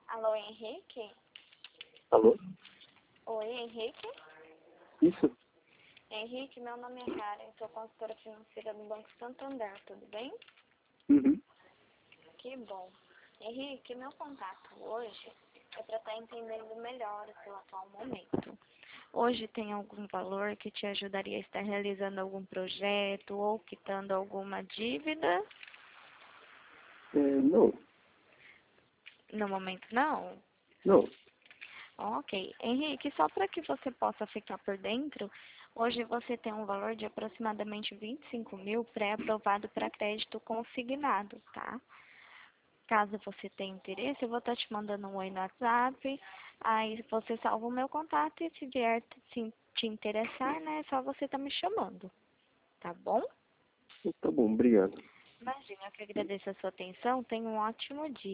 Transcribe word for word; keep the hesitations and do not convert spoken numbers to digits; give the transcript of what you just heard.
Alô, Henrique? Alô? Oi, Henrique? Isso? Henrique, meu nome é Karen, sou consultora financeira do Banco Santander, tudo bem? Uhum. Que bom. Henrique, meu contato hoje é para estar entendendo melhor o seu atual momento. Hoje tem algum valor que te ajudaria a estar realizando algum projeto ou quitando alguma dívida? É, não. No momento, não? Não. Ok. Henrique, só para que você possa ficar por dentro, hoje você tem um valor de aproximadamente vinte e cinco mil pré-aprovado para crédito consignado, tá? Caso você tenha interesse, eu vou estar te mandando um oi no WhatsApp, aí você salva o meu contato e se vier te, te interessar, né, é só você estar me chamando, tá bom? Tá bom, obrigado. Imagina, eu que agradeço a sua atenção, tenha um ótimo dia.